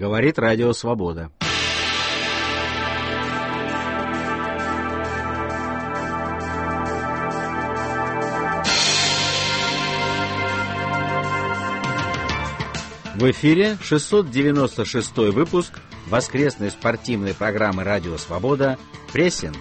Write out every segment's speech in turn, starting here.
Говорит Радио Свобода. В эфире 696-й выпуск воскресной спортивной программы «Радио Свобода» «Прессинг».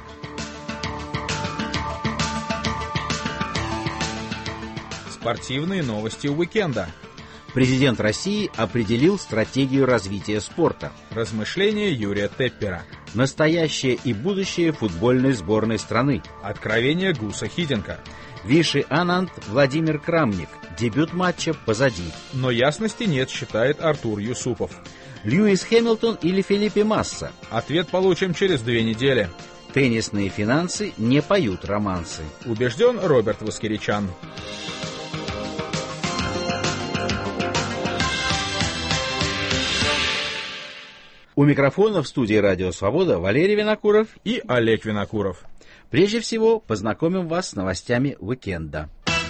Спортивные новости уикенда. Президент России определил стратегию развития спорта. Размышления Юрия Теппера. Настоящее и будущее футбольной сборной страны. Откровение Гуса Хиденко. Виши Ананд Владимир Крамник. Дебют матча позади. Но ясности нет, считает Артур Юсупов. Льюис Хэмилтон или Фелипе Масса? Ответ получим через 2 недели. Теннисные финансы не поют романсы. Убежден Роберт Воскеричан. У микрофона в студии «Радио Свобода» Валерий Винокуров и Олег Винокуров. Прежде всего, познакомим вас с новостями уикенда.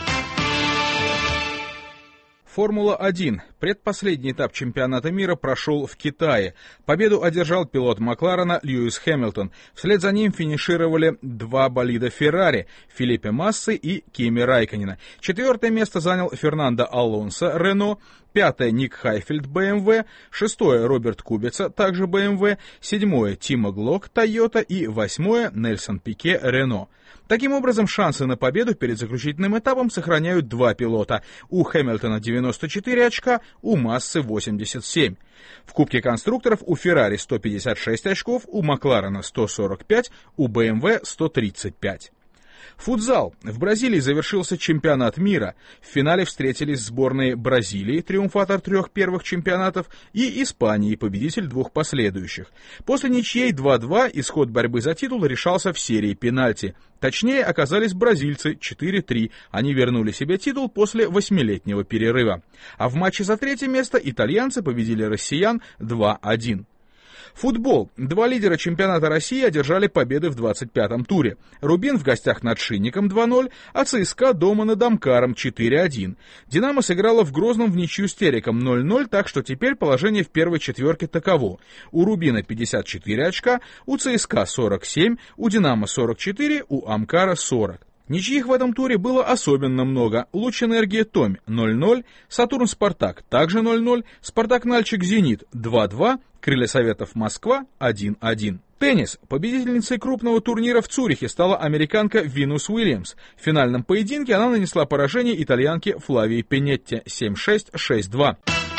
Формула-1. Предпоследний этап чемпионата мира прошел в Китае. Победу одержал пилот Макларена Льюис Хэмилтон. Вслед за ним финишировали 2 болида Феррари – Фелипе Массы и Кими Райкконена. 4-е место занял Фернандо Алонсо Рено, 5-е Ник Хайфельд БМВ, 6-е Роберт Кубица, также БМВ, 7-е Тимо Глок Тойота и 8-е Нельсон Пике Рено. Таким образом, шансы на победу перед заключительным этапом сохраняют 2 пилота. У Хэмилтона 94 очка, у Массы 87. В Кубке конструкторов у Феррари 156 очков, у Макларена 145, у БМВ 135. Футзал. В Бразилии завершился чемпионат мира. В финале встретились сборные Бразилии, триумфатор 3 первых чемпионатов, и Испании, победитель 2 последующих. После ничьей 2-2 исход борьбы за титул решался в серии пенальти. Точнее, оказались бразильцы 4-3. Они вернули себе титул после 8-летнего перерыва. А в матче за 3-е место итальянцы победили россиян 2-1. Футбол. 2 лидера чемпионата России одержали победы в 25-м туре. Рубин в гостях над Шинником 2-0, а ЦСКА дома над Амкаром 4-1. Динамо сыграла в Грозном в ничью с Тереком 0-0, так что теперь положение в первой четверке таково. У Рубина 54 очка, у ЦСКА 47, у Динамо 44, у Амкара 40. Ничьих в этом туре было особенно много. Луч-Энергия Томь 0-0, Сатурн-Спартак также 0-0, Спартак-Нальчик-Зенит 2-2, Крылья Советов Москва 1-1. Теннис. Победительницей крупного турнира в Цюрихе стала американка Винус Уильямс. В финальном поединке она нанесла поражение итальянке Флавии Пенетти 7-6, 6-2.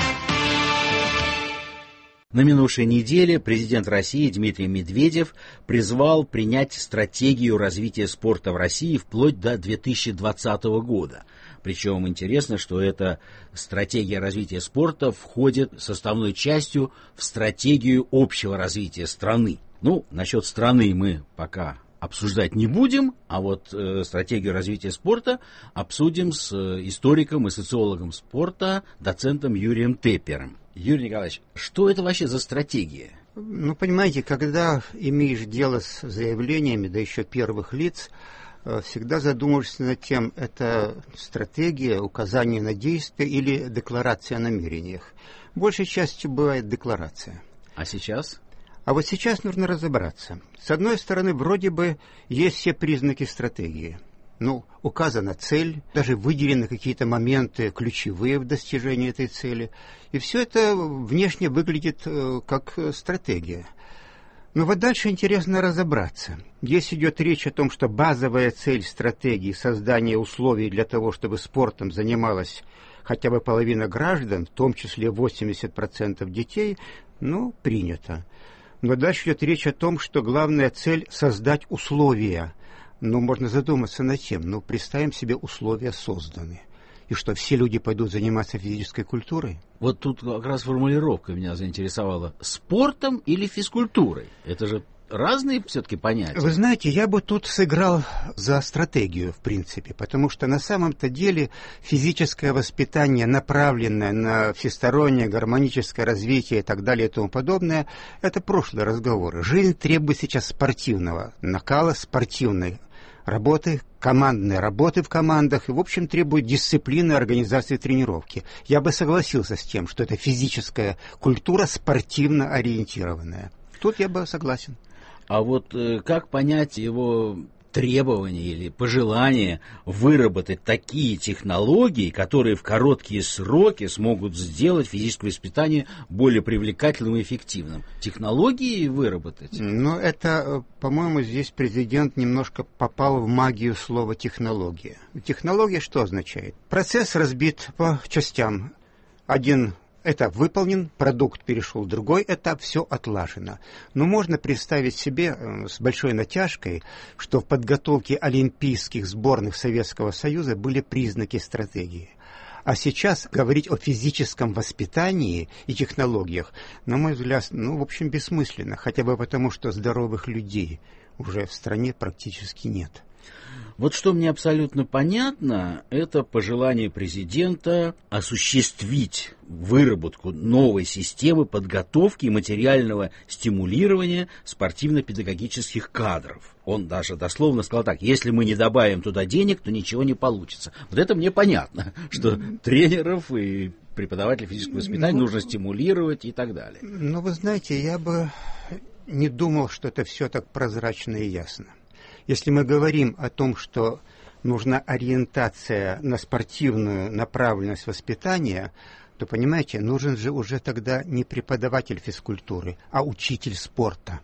На минувшей неделе президент России Дмитрий Медведев призвал принять стратегию развития спорта в России вплоть до 2020 года. Причем интересно, что эта стратегия развития спорта входит составной частью в стратегию общего развития страны. Ну, насчет страны мы пока обсуждать не будем, а вот стратегию развития спорта обсудим с историком и социологом спорта, доцентом Юрием Теппером. Юрий Николаевич, что это вообще за стратегия? Ну, понимаете, когда имеешь дело с заявлениями, да еще первых лиц, всегда задумываешься над тем, это стратегия, указание на действие или декларация о намерениях. Большей частью бывает декларация. А сейчас? А вот сейчас нужно разобраться. С одной стороны, вроде бы есть все признаки стратегии. Ну, указана цель, даже выделены какие-то моменты ключевые в достижении этой цели. И все это внешне выглядит как стратегия. Но вот дальше интересно разобраться. Здесь идет речь о том, что базовая цель стратегии — создание условий для того, чтобы спортом занималась хотя бы половина граждан, в том числе 80% детей, ну, принято. Но дальше идет речь о том, что главная цель — создать условия. Но можно задуматься над тем, ну, представим себе, условия созданы. И что, все люди пойдут заниматься физической культурой? Вот тут как раз формулировка меня заинтересовала. Спортом или физкультурой? Это же разные все-таки понятия. Вы знаете, я бы тут сыграл за стратегию, в принципе, потому что на самом-то деле физическое воспитание, направленное на всестороннее гармоническое развитие и так далее и тому подобное, это прошлые разговоры. Жизнь требует сейчас спортивного накала, спортивной работы, командной работы в командах и, в общем, требует дисциплины организации тренировки. Я бы согласился с тем, что это физическая культура спортивно ориентированная. Тут я бы согласен. А вот как понять его требование или пожелание выработать такие технологии, которые в короткие сроки смогут сделать физическое воспитание более привлекательным и эффективным? Технологии выработать? Ну, это, по-моему, здесь президент немножко попал в магию слова «технология». Технология что означает? Процесс разбит по частям. Один этап выполнен, продукт перешел в другой этап, все отлажено. Но можно представить себе с большой натяжкой, что в подготовке олимпийских сборных Советского Союза были признаки стратегии. А сейчас говорить о физическом воспитании и технологиях, на мой взгляд, в общем, бессмысленно. Хотя бы потому, что здоровых людей уже в стране практически нет. Вот что мне абсолютно понятно, это пожелание президента осуществить выработку новой системы подготовки и материального стимулирования спортивно-педагогических кадров. Он даже дословно сказал так: если мы не добавим туда денег, то ничего не получится. Вот это мне понятно, что тренеров и преподавателей физического воспитания нужно стимулировать и так далее. Вы знаете, я бы не думал, что это все так прозрачно и ясно. Если мы говорим о том, что нужна ориентация на спортивную направленность воспитания, то, понимаете, нужен же уже тогда не преподаватель физкультуры, а учитель спорта.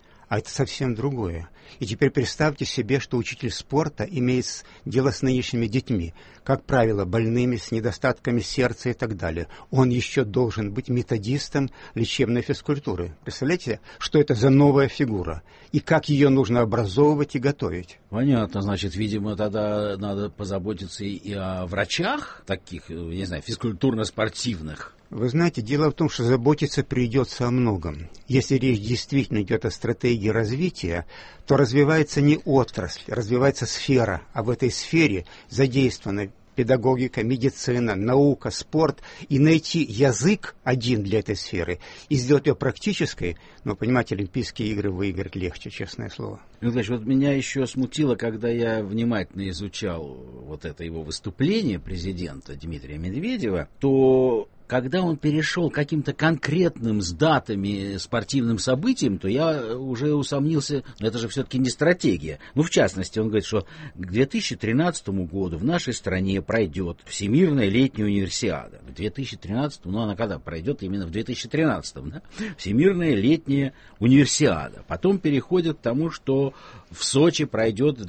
А это совсем другое. И теперь представьте себе, что учитель спорта имеет дело с нынешними детьми, как правило, больными, с недостатками сердца и так далее. Он еще должен быть методистом лечебной физкультуры. Представляете, что это за новая фигура? И как ее нужно образовывать и готовить? Понятно, значит, видимо, тогда надо позаботиться и о врачах, таких, не знаю, физкультурно-спортивных. Вы знаете, дело в том, что заботиться придется о многом. Если речь действительно идет о стратегии развития, то развивается не отрасль, развивается сфера, а в этой сфере задействованы педагогика, медицина, наука, спорт, и найти язык один для этой сферы и сделать ее практической, понимаете, Олимпийские игры выиграть легче, честное слово. Николаевич, вот меня еще смутило, когда я внимательно изучал вот это его выступление президента Дмитрия Медведева, то когда он перешел к каким-то конкретным с датами спортивным событиям, то я уже усомнился, это же все-таки не стратегия. В частности, он говорит, что к 2013 году в нашей стране пройдет Всемирная летняя универсиада. В 2013, она когда пройдет? Именно в 2013, да? Всемирная летняя универсиада. Потом переходит к тому, что в Сочи пройдет в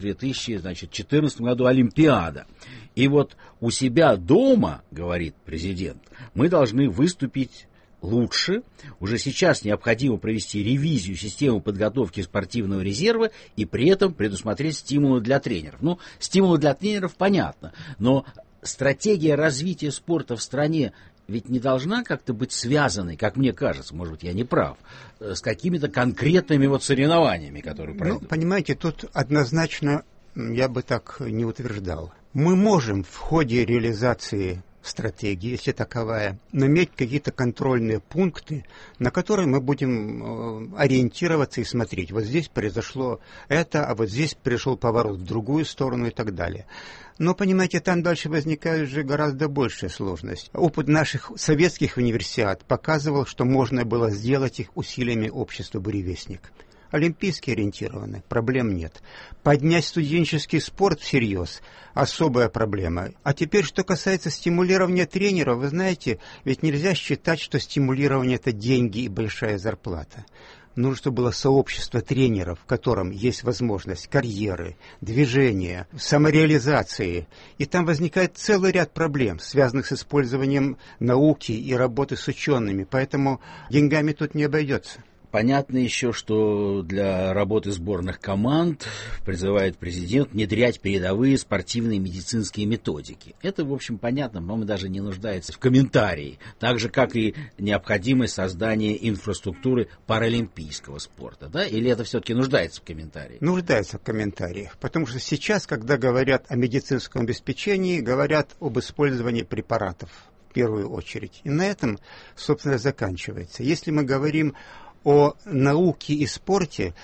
2014 году Олимпиада. И вот у себя дома, говорит президент, мы должны выступить лучше. Уже сейчас необходимо провести ревизию системы подготовки спортивного резерва и при этом предусмотреть стимулы для тренеров. Стимулы для тренеров понятно, но стратегия развития спорта в стране ведь не должна как-то быть связанной, как мне кажется, может быть, я не прав, с какими-то конкретными соревнованиями, которые пройдут. Понимаете, тут однозначно я бы так не утверждал. Мы можем в ходе реализации стратегии, если таковая, наметить какие-то контрольные пункты, на которые мы будем ориентироваться и смотреть. Вот здесь произошло это, а вот здесь пришел поворот в другую сторону и так далее. Но, понимаете, там дальше возникает же гораздо большая сложность. Опыт наших советских универсиад показывал, что можно было сделать их усилиями общества «Буревестник». Олимпийски ориентированы, проблем нет. Поднять студенческий спорт всерьез – особая проблема. А теперь, что касается стимулирования тренеров, вы знаете, ведь нельзя считать, что стимулирование – это деньги и большая зарплата. Нужно, чтобы было сообщество тренеров, в котором есть возможность карьеры, движения, самореализации. И там возникает целый ряд проблем, связанных с использованием науки и работы с учеными. Поэтому деньгами тут не обойдется. Понятно еще, что для работы сборных команд призывает президент внедрять передовые спортивные медицинские методики. Это, в общем, понятно, по-моему, даже не нуждается в комментарии. Так же, как и необходимость создания инфраструктуры паралимпийского спорта. Да? Или это все-таки нуждается в комментарии? Нуждается в комментариях. Потому что сейчас, когда говорят о медицинском обеспечении, говорят об использовании препаратов в первую очередь. И на этом, собственно, заканчивается. Если мы говорим о науке и спорте,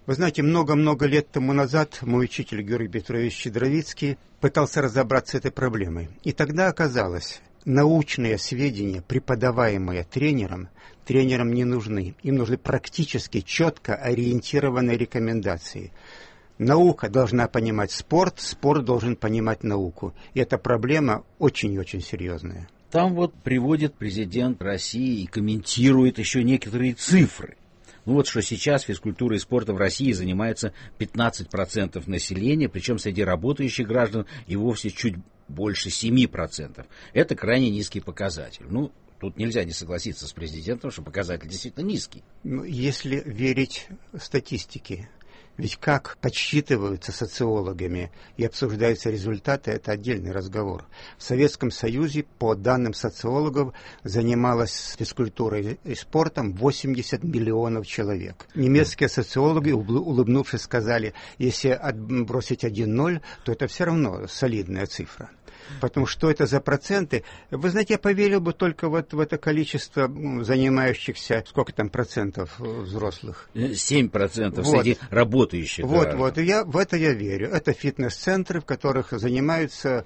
Вы знаете, много-много лет тому назад мой учитель Георгий Петрович Щедровицкий пытался разобраться с этой проблемой. И тогда оказалось, научные сведения, преподаваемые тренерам не нужны. Им нужны практически четко ориентированные рекомендации. Наука должна понимать спорт, спорт должен понимать науку. И эта проблема очень и очень серьезная. Там вот приводит президент России и комментирует еще некоторые цифры. Ну вот что сейчас физкультурой и спортом в России занимается 15% населения, причем среди работающих граждан и вовсе чуть больше 7%. Это крайне низкий показатель. Ну, тут нельзя не согласиться с президентом, что показатель действительно низкий. Если верить статистике, ведь как подсчитываются социологами и обсуждаются результаты, это отдельный разговор. В Советском Союзе, по данным социологов, занималось физкультурой и спортом 80 миллионов человек. Немецкие социологи, улыбнувшись, сказали, если отбросить 1-0, то это все равно солидная цифра. Потому что это за проценты? Вы знаете, я поверил бы только вот в это количество занимающихся, сколько там процентов взрослых? 7% среди работающих. Вот, и в это я верю. Это фитнес-центры, в которых занимаются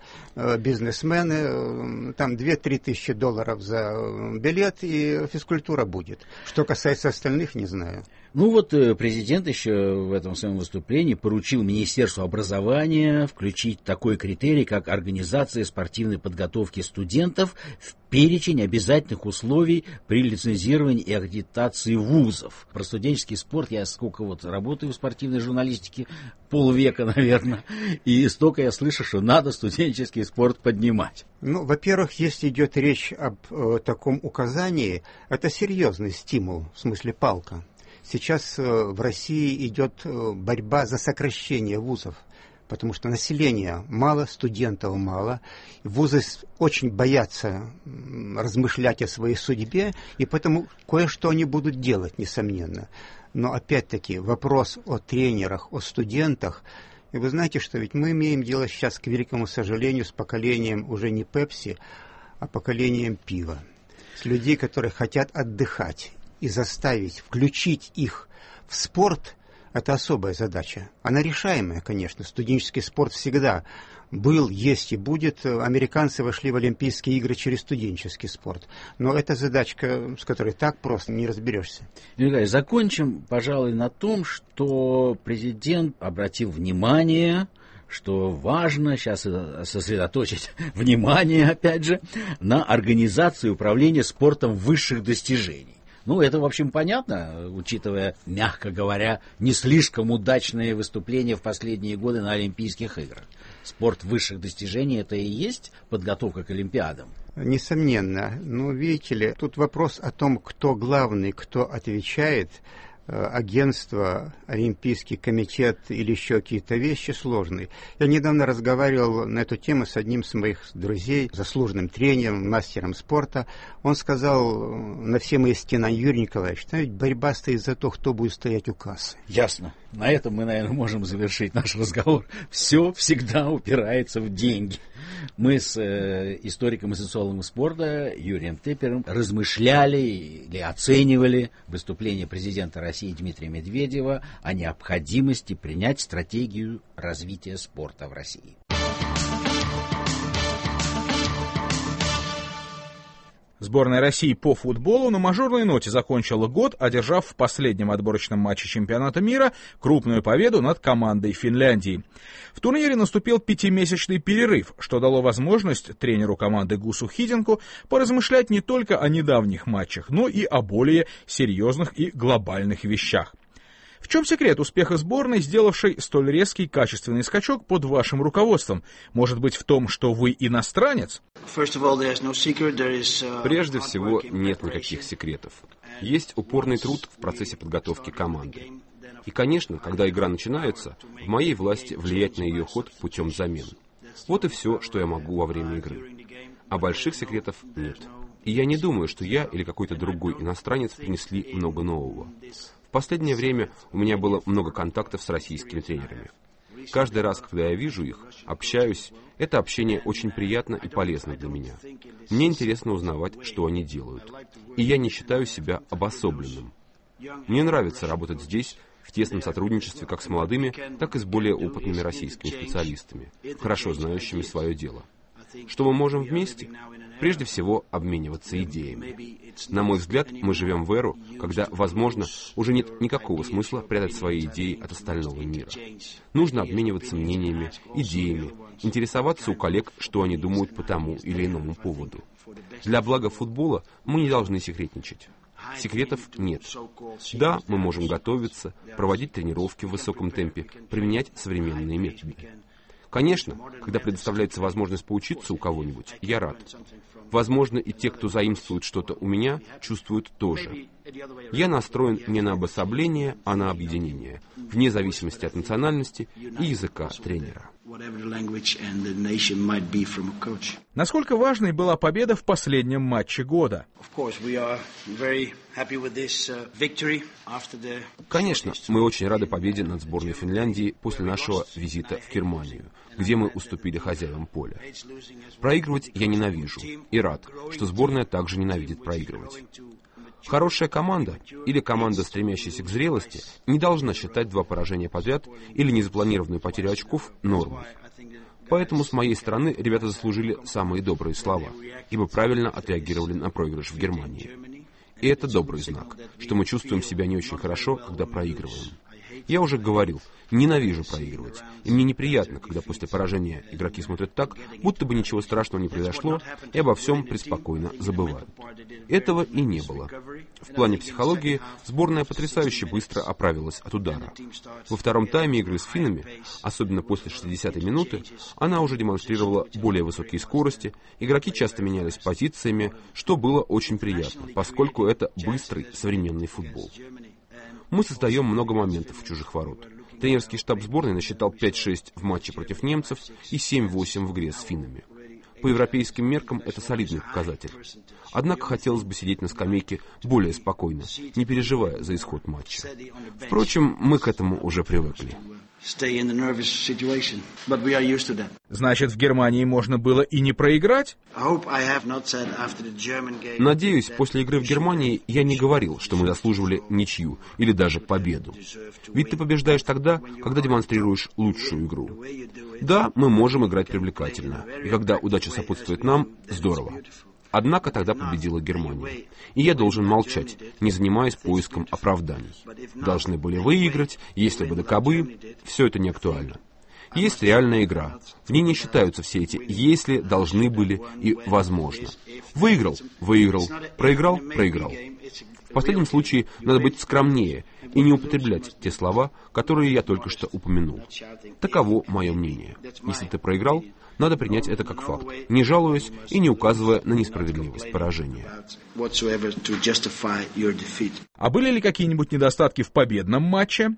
бизнесмены, там 2-3 тысячи долларов за билет, и физкультура будет. Что касается остальных, не знаю. Ну вот президент еще в этом своем выступлении поручил Министерству образования включить такой критерий, как организация спортивной подготовки студентов в перечень обязательных условий при лицензировании и аккредитации вузов. Про студенческий спорт я сколько вот работаю в спортивной журналистике, полвека, наверное, и столько я слышу, что надо студенческий спорт поднимать. Ну, во-первых, если идет речь об таком указании, это серьезный стимул, в смысле палка. Сейчас в России идет борьба за сокращение вузов, потому что населения мало, студентов мало. Вузы очень боятся размышлять о своей судьбе, и поэтому кое-что они будут делать, несомненно. Но опять-таки вопрос о тренерах, о студентах. И вы знаете, что ведь мы имеем дело сейчас, к великому сожалению, с поколением уже не Пепси, а поколением пива. С людей, которые хотят отдыхать. И заставить, включить их в спорт – это особая задача. Она решаемая, конечно. Студенческий спорт всегда был, есть и будет. Американцы вошли в Олимпийские игры через студенческий спорт. Но это задачка, с которой так просто не разберешься. Николай, закончим, пожалуй, на том, что президент обратил внимание, что важно сейчас сосредоточить внимание, опять же, на организации управления спортом высших достижений. Ну, это, в общем, понятно, учитывая, мягко говоря, не слишком удачные выступления в последние годы на Олимпийских играх. Спорт высших достижений – это и есть подготовка к Олимпиадам? Несомненно. Но, видите ли, тут вопрос о том, кто главный, кто отвечает. Агентство, Олимпийский комитет или еще какие-то вещи сложные. Я недавно разговаривал на эту тему с одним из моих друзей, заслуженным тренером, мастером спорта. Он сказал на все мои стенания: Юрий Николаевич, что ведь борьба стоит за то, кто будет стоять у кассы. Ясно. На этом мы, наверное, можем завершить наш разговор. Все всегда упирается в деньги. Мы с историком и социологом спорта Юрием Теппером размышляли или оценивали выступление президента России Дмитрия Медведева о необходимости принять стратегию развития спорта в России. Сборная России по футболу на мажорной ноте закончила год, одержав в последнем отборочном матче чемпионата мира крупную победу над командой Финляндии. В турнире наступил 5-месячный перерыв, что дало возможность тренеру команды Гусу Хидинку поразмышлять не только о недавних матчах, но и о более серьезных и глобальных вещах. В чем секрет успеха сборной, сделавшей столь резкий качественный скачок под вашим руководством? Может быть, в том, что вы иностранец? Прежде всего, нет никаких секретов. Есть упорный труд в процессе подготовки команды. И, конечно, когда игра начинается, в моей власти влиять на ее ход путем замен. Вот и все, что я могу во время игры. А больших секретов нет. И я не думаю, что я или какой-то другой иностранец принесли много нового. В последнее время у меня было много контактов с российскими тренерами. Каждый раз, когда я вижу их, общаюсь, это общение очень приятно и полезно для меня. Мне интересно узнавать, что они делают. И я не считаю себя обособленным. Мне нравится работать здесь, в тесном сотрудничестве как с молодыми, так и с более опытными российскими специалистами, хорошо знающими свое дело. Что мы можем вместе? Прежде всего, обмениваться идеями. На мой взгляд, мы живем в эру, когда, возможно, уже нет никакого смысла прятать свои идеи от остального мира. Нужно обмениваться мнениями, идеями, интересоваться у коллег, что они думают по тому или иному поводу. Для блага футбола мы не должны секретничать. Секретов нет. Да, мы можем готовиться, проводить тренировки в высоком темпе, применять современные методы. Конечно, когда предоставляется возможность поучиться у кого-нибудь, я рад. Возможно, и те, кто заимствует что-то у меня, чувствуют тоже. Я настроен не на обособление, а на объединение, вне зависимости от национальности и языка тренера. Насколько важной была победа в последнем матче года? Конечно, мы очень рады победе над сборной Финляндии после нашего визита в Германию, где мы уступили хозяевам поля. Проигрывать я ненавижу и рад, что сборная также ненавидит проигрывать. Хорошая команда или команда, стремящаяся к зрелости, не должна считать 2 поражения подряд или незапланированную потерю очков нормой. Поэтому с моей стороны ребята заслужили самые добрые слова, ибо правильно отреагировали на проигрыш в Германии. И это добрый знак, что мы чувствуем себя не очень хорошо, когда проигрываем. Я уже говорил, ненавижу проигрывать. И мне неприятно, когда после поражения игроки смотрят так, будто бы ничего страшного не произошло, и обо всем преспокойно забывают. Этого и не было. В плане психологии сборная потрясающе быстро оправилась от удара. Во втором тайме игры с финнами, особенно после 60-й минуты, она уже демонстрировала более высокие скорости, игроки часто менялись позициями, что было очень приятно, поскольку это быстрый современный футбол. Мы создаем много моментов в чужих ворот. Тренерский штаб сборной насчитал 5-6 в матче против немцев и 7-8 в игре с финнами. По европейским меркам это солидный показатель. Однако хотелось бы сидеть на скамейке более спокойно, не переживая за исход матча. Впрочем, мы к этому уже привыкли. Значит, в Германии можно было и не проиграть? Надеюсь, после игры в Германии я не говорил, что мы заслуживали ничью или даже победу. Ведь ты побеждаешь тогда, когда демонстрируешь лучшую игру. Да, мы можем играть привлекательно, и когда удача сопутствует нам, здорово. Однако тогда победила Германия. И я должен молчать, не занимаясь поиском оправданий. Должны были выиграть, если бы да кабы, все это не актуально. Есть реальная игра. В ней не считаются все эти «если», «должны были» и «возможно». Выиграл — выиграл, проиграл — проиграл. В последнем случае надо быть скромнее и не употреблять те слова, которые я только что упомянул. Таково мое мнение. Если ты проиграл, надо принять это как факт, не жалуясь и не указывая на несправедливость поражения. А были ли какие-нибудь недостатки в победном матче?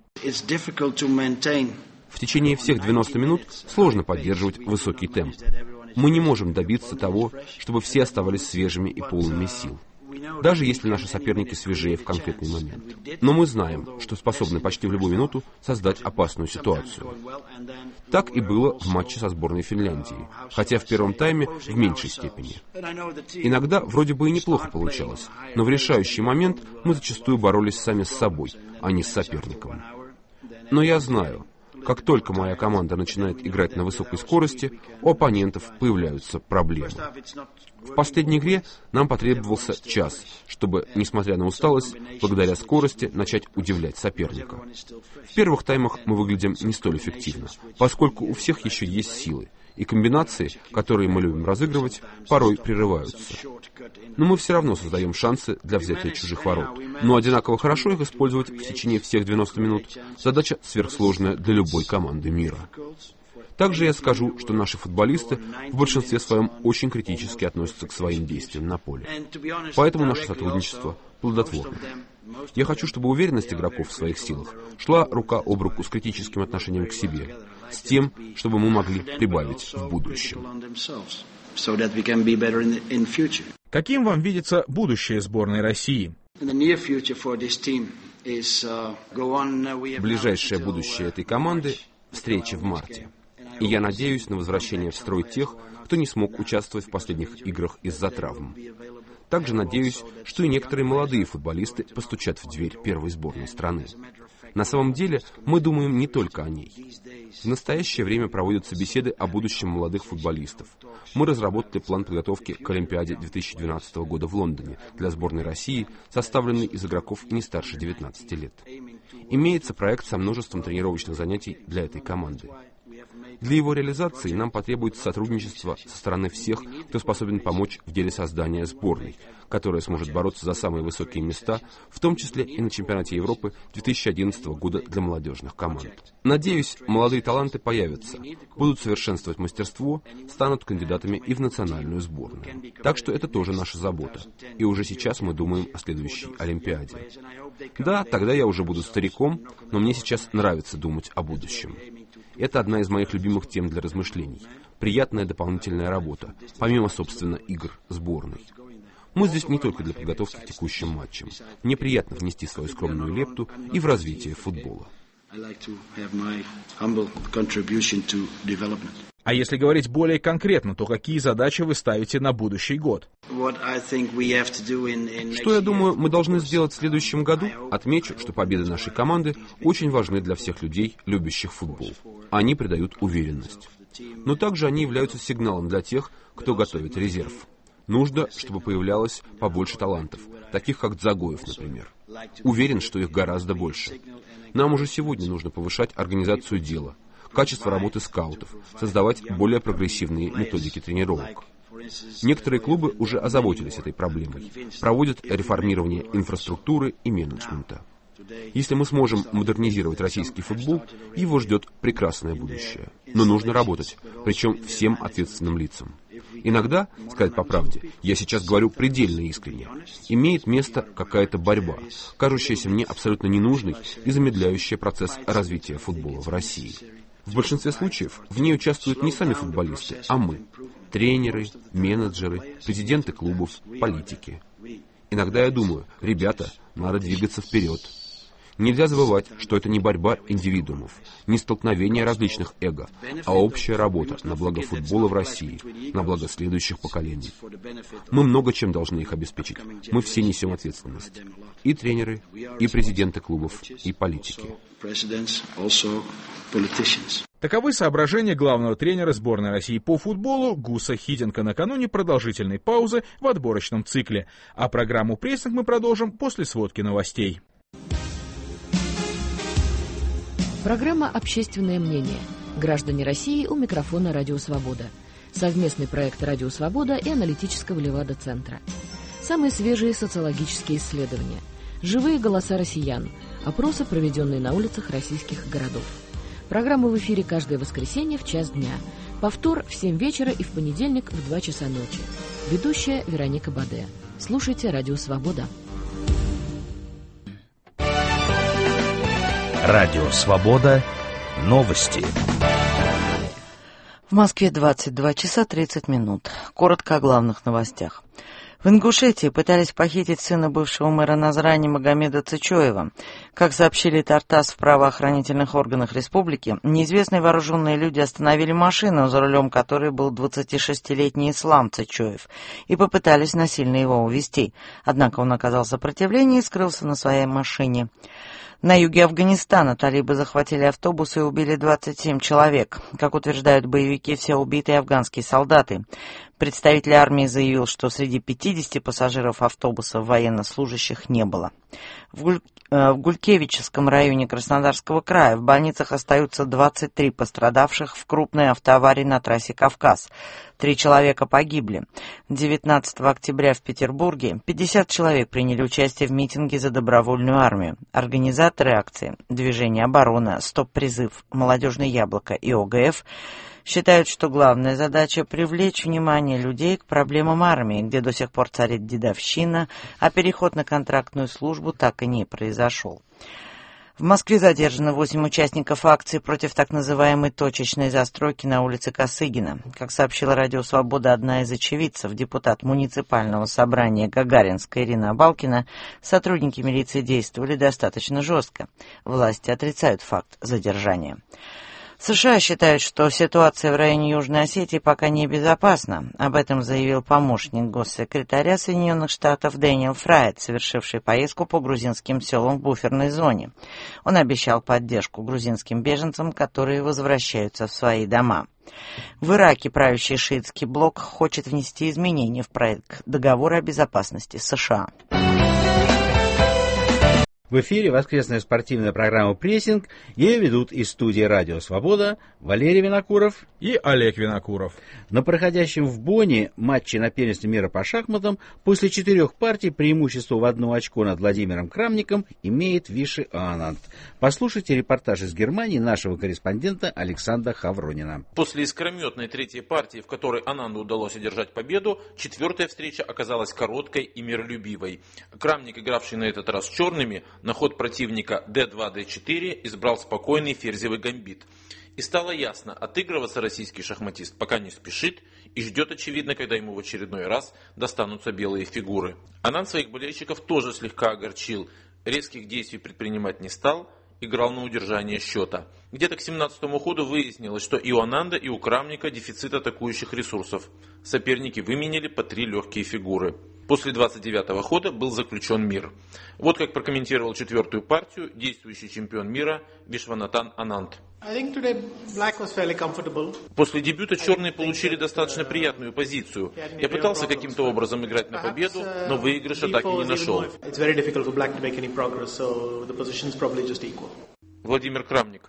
В течение всех 90 минут сложно поддерживать высокий темп. Мы не можем добиться того, чтобы все оставались свежими и полными сил, даже если наши соперники свежее в конкретный момент. Но мы знаем, что способны почти в любую минуту создать опасную ситуацию. Так и было в матче со сборной Финляндии, хотя в первом тайме в меньшей степени. Иногда вроде бы и неплохо получалось, но в решающий момент мы зачастую боролись сами с собой, а не с соперником. Но я знаю, как только моя команда начинает играть на высокой скорости, у оппонентов появляются проблемы. В последней игре нам потребовался час, чтобы, несмотря на усталость, благодаря скорости начать удивлять соперника. В первых таймах мы выглядим не столь эффективно, поскольку у всех еще есть силы, и комбинации, которые мы любим разыгрывать, порой прерываются. Но мы все равно создаем шансы для взятия чужих ворот. Но одинаково хорошо их использовать в течение всех 90 минут – задача сверхсложная для любой команды мира. Также я скажу, что наши футболисты в большинстве своем очень критически относятся к своим действиям на поле. Поэтому наше сотрудничество плодотворно. Я хочу, чтобы уверенность игроков в своих силах шла рука об руку с критическим отношением к себе, с тем, чтобы мы могли прибавить в будущем. Каким вам видится будущее сборной России? Ближайшее будущее этой команды – встречи в марте. И я надеюсь на возвращение в строй тех, кто не смог участвовать в последних играх из-за травм. Также надеюсь, что и некоторые молодые футболисты постучат в дверь первой сборной страны. На самом деле, мы думаем не только о ней. В настоящее время проводятся беседы о будущем молодых футболистов. Мы разработали план подготовки к Олимпиаде 2012 года в Лондоне для сборной России, составленный из игроков не старше 19 лет. Имеется проект со множеством тренировочных занятий для этой команды. Для его реализации нам потребуется сотрудничество со стороны всех, кто способен помочь в деле создания сборной, которая сможет бороться за самые высокие места, в том числе и на чемпионате Европы 2011 года для молодежных команд. Надеюсь, молодые таланты появятся, будут совершенствовать мастерство, станут кандидатами и в национальную сборную. Так что это тоже наша забота. И уже сейчас мы думаем о следующей Олимпиаде. Да, тогда я уже буду стариком, но мне сейчас нравится думать о будущем. Это одна из моих любимых тем для размышлений. Приятная дополнительная работа, помимо, собственно, игр сборной. Мы здесь не только для подготовки к текущим матчам. Мне приятно внести свою скромную лепту и в развитие футбола. А если говорить более конкретно, то какие задачи вы ставите на будущий год? Что, я думаю, мы должны сделать в следующем году? Отмечу, что победы нашей команды очень важны для всех людей, любящих футбол. Они придают уверенность. Но также они являются сигналом для тех, кто готовит резерв. Нужно, чтобы появлялось побольше талантов, таких как Дзагоев, например. Уверен, что их гораздо больше. Нам уже сегодня нужно повышать организацию дела, качество работы скаутов, создавать более прогрессивные методики тренировок. Некоторые клубы уже озаботились этой проблемой, проводят реформирование инфраструктуры и менеджмента. Если мы сможем модернизировать российский футбол, его ждет прекрасное будущее. Но нужно работать, причем всем ответственным лицам. Иногда, сказать по правде, я сейчас говорю предельно искренне, имеет место какая-то борьба, кажущаяся мне абсолютно ненужной и замедляющая процесс развития футбола в России. В большинстве случаев в ней участвуют не сами футболисты, а мы. Тренеры, менеджеры, президенты клубов, политики. Иногда я думаю, ребята, надо двигаться вперед. Нельзя забывать, что это не борьба индивидуумов, не столкновение различных эго, а общая работа на благо футбола в России, на благо следующих поколений. Мы много чем должны их обеспечить. Мы все несем ответственность. И тренеры, и президенты клубов, и политики. Таковы соображения главного тренера сборной России по футболу Гуса Хиденко накануне продолжительной паузы в отборочном цикле. А программу «Прессинг» мы продолжим после сводки новостей. Программа «Общественное мнение». Граждане России, у микрофона «Радио Свобода». Совместный проект «Радио Свобода» и аналитического Левада-центра. Самые свежие социологические исследования. Живые голоса россиян. Опросы, проведенные на улицах российских городов. Программа в эфире каждое воскресенье в час дня. Повтор в 7 вечера и в понедельник в 2 часа ночи. Ведущая Вероника Баде. Слушайте «Радио Свобода». Радио «Свобода». Новости. В Москве 22 часа 30 минут. Коротко о главных новостях. В Ингушетии пытались похитить сына бывшего мэра Назрани Магомеда Цычоева. Как сообщили Тартас в правоохранительных органах республики, неизвестные вооруженные люди остановили машину, за рулем которой был 26-летний Ислам Цычоев, и попытались насильно его увезти. Однако он оказал сопротивление и скрылся на своей машине. На юге Афганистана талибы захватили автобус и убили 27 человек. Как утверждают боевики, все убитые афганские солдаты. Представитель армии заявил, что среди 50 пассажиров автобуса военнослужащих не было. В Гулькевичском районе Краснодарского края в больницах остаются 23 пострадавших в крупной автоаварии на трассе Кавказ. 3 человека погибли. 19 октября в Петербурге 50 человек приняли участие в митинге за добровольную армию. Организаторы акции «Движение оборона», «Стоп-призыв», «Молодежное яблоко» и ОГФ считают, что главная задача — привлечь внимание людей к проблемам армии, где до сих пор царит дедовщина, а переход на контрактную службу так и не произошел. В Москве задержано 8 участников акции против так называемой точечной застройки на улице Косыгина. Как сообщила «Радио Свобода» одна из очевидцев, депутат муниципального собрания Гагаринска Ирина Абалкина, сотрудники милиции действовали достаточно жестко. Власти отрицают факт задержания. США считают, что ситуация в районе Южной Осетии пока не безопасна. Об этом заявил помощник госсекретаря Соединенных Штатов Дэниел Фрайд, совершивший поездку по грузинским селам в буферной зоне. Он обещал поддержку грузинским беженцам, которые возвращаются в свои дома. В Ираке правящий шиитский блок хочет внести изменения в проект договора о безопасности США. В эфире воскресная спортивная программа «Прессинг». Ее ведут из студии «Радио Свобода» Валерий Винокуров и Олег Винокуров. На проходящем в Бонне матче на первенстве мира по шахматам после 4 партий преимущество в 1 очко над Владимиром Крамником имеет Виши Ананд. Послушайте репортаж из Германии нашего корреспондента Александра Хавронина. После искрометной 3-й партии, в которой Ананду удалось одержать победу, 4-я встреча оказалась короткой и миролюбивой. Крамник, игравший на этот раз черными, на ход противника d2, d4 избрал спокойный ферзевый гамбит. И стало ясно, отыгрываться российский шахматист пока не спешит и ждет, очевидно, когда ему в очередной раз достанутся белые фигуры. Ананд своих болельщиков тоже слегка огорчил, резких действий предпринимать не стал, играл на удержание счета. Где-то к 17-му ходу выяснилось, что и у Ананда, и у Крамника дефицит атакующих ресурсов. Соперники выменяли по 3 легкие фигуры. После 29-го хода был заключен мир. Вот как прокомментировал 4-ю партию действующий чемпион мира Вишванатан Ананд. После дебюта черные получили достаточно приятную позицию. Я пытался каким-то образом играть на победу, но выигрыша так и не нашел. Владимир Крамник.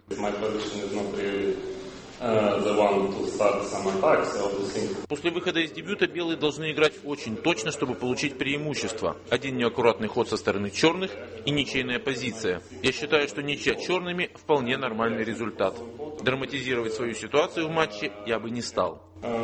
После выхода из дебюта белые должны играть очень точно, чтобы получить преимущество. Один неаккуратный ход со стороны черных и ничейная позиция. Я считаю, что ничья черными вполне нормальный результат. Драматизировать свою ситуацию в матче я бы не стал.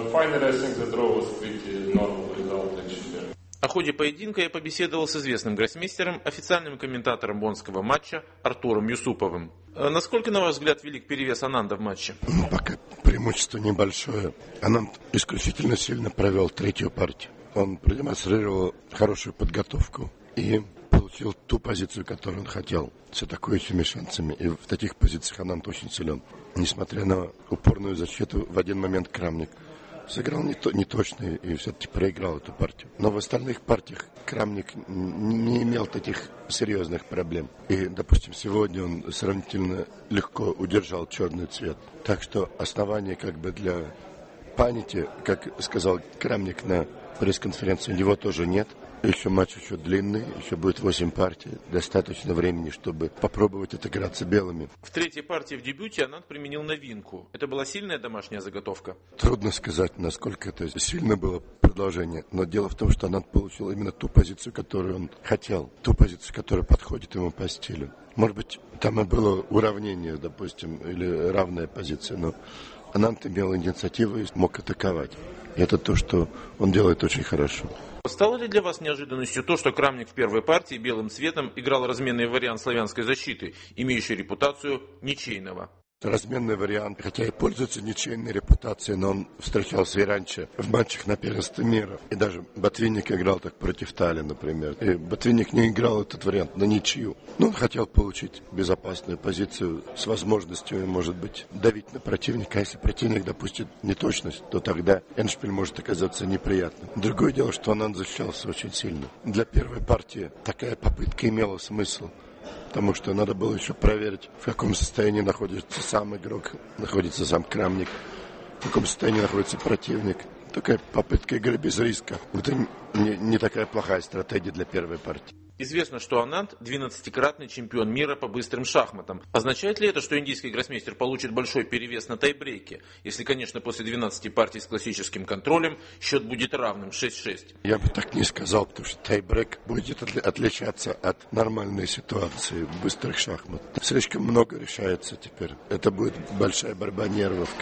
О ходе поединка я побеседовал с известным гроссмейстером, официальным комментатором боннского матча Артуром Юсуповым. Насколько, на ваш взгляд, велик перевес Ананда в матче? Пока преимущество небольшое. Ананд исключительно сильно провел 3-ю партию. Он продемонстрировал хорошую подготовку и получил ту позицию, которую он хотел, с атакующими шансами. И в таких позициях Ананд очень силен. Несмотря на упорную защиту, в один момент Крамник сыграл не точно и все-таки проиграл эту партию. Но в остальных партиях Крамник не имел таких серьезных проблем. И, допустим, сегодня он сравнительно легко удержал черный цвет. Так что основания для паники, как сказал Крамник на пресс-конференции, у него тоже нет. Еще матч еще длинный, еще будет 8 партий. Достаточно времени, чтобы попробовать отыграться белыми. В 3-й партии в дебюте Ананд применил новинку. Это была сильная домашняя заготовка? Трудно сказать, насколько это сильно было продолжение. Но дело в том, что Ананд получил именно ту позицию, которую он хотел. Ту позицию, которая подходит ему по стилю. Может быть, там и было уравнение, допустим, или равная позиция. Но Ананд имел инициативу и мог атаковать. И это то, что он делает очень хорошо. Стало ли для вас неожиданностью то, что Крамник в 1-й партии белым цветом играл разменный вариант славянской защиты, имеющий репутацию ничейного? Разменный вариант, хотя и пользуется ничейной репутацией, но он встречался и раньше в матчах на первенстве мира. И даже Ботвинник играл так против Тали, например. И Ботвинник не играл этот вариант на ничью. Но он хотел получить безопасную позицию с возможностью, может быть, давить на противника. А если противник допустит неточность, то тогда эндшпиль может оказаться неприятным. Другое дело, что Ананд защищался очень сильно. Для 1-й партии такая попытка имела смысл. Потому что надо было еще проверить, в каком состоянии находится сам игрок, находится сам Крамник, в каком состоянии находится противник. Такая попытка игры без риска. Это не такая плохая стратегия для 1-й партии. Известно, что Ананд 12-кратный чемпион мира по быстрым шахматам. Означает ли это, что индийский гроссмейстер получит большой перевес на тайбрейке? Если, конечно, после 12 партий с классическим контролем счет будет равным 6-6. Я бы так не сказал, потому что тайбрейк будет отличаться от нормальной ситуации в быстрых шахматах. Слишком много решается теперь. Это будет большая борьба нервов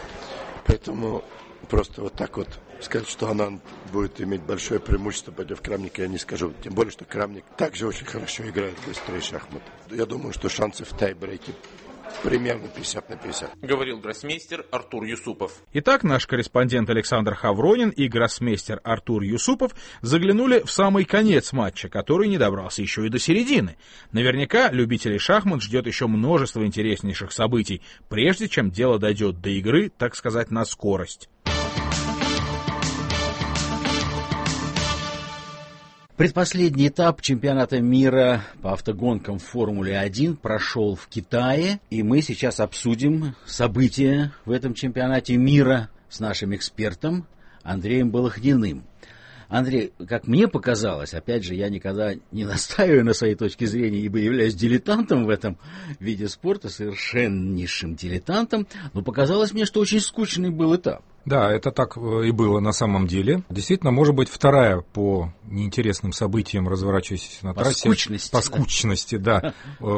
Поэтому просто вот так вот сказать, что Ананд будет иметь большое преимущество против Крамника, я не скажу. Тем более, что Крамник также очень хорошо играет в быстрые шахматы. Я думаю, что шансы в тайбрейке примерно 50/50. Говорил гроссмейстер Артур Юсупов. Итак, наш корреспондент Александр Хавронин и гроссмейстер Артур Юсупов заглянули в самый конец матча, который не добрался еще и до середины. Наверняка любителей шахмат ждет еще множество интереснейших событий, прежде чем дело дойдет до игры, так сказать, на скорость. Предпоследний этап чемпионата мира по автогонкам в Формуле-1 прошел в Китае, и мы сейчас обсудим события в этом чемпионате мира с нашим экспертом Андреем Балахниным. Андрей, как мне показалось, опять же, я никогда не настаиваю на своей точке зрения, ибо являюсь дилетантом в этом виде спорта, совершеннейшим дилетантом, но показалось мне, что очень скучный был этап. Да, это так и было на самом деле. Действительно, может быть, вторая по неинтересным событиям, разворачивающаяся на трассе. По скучности, да.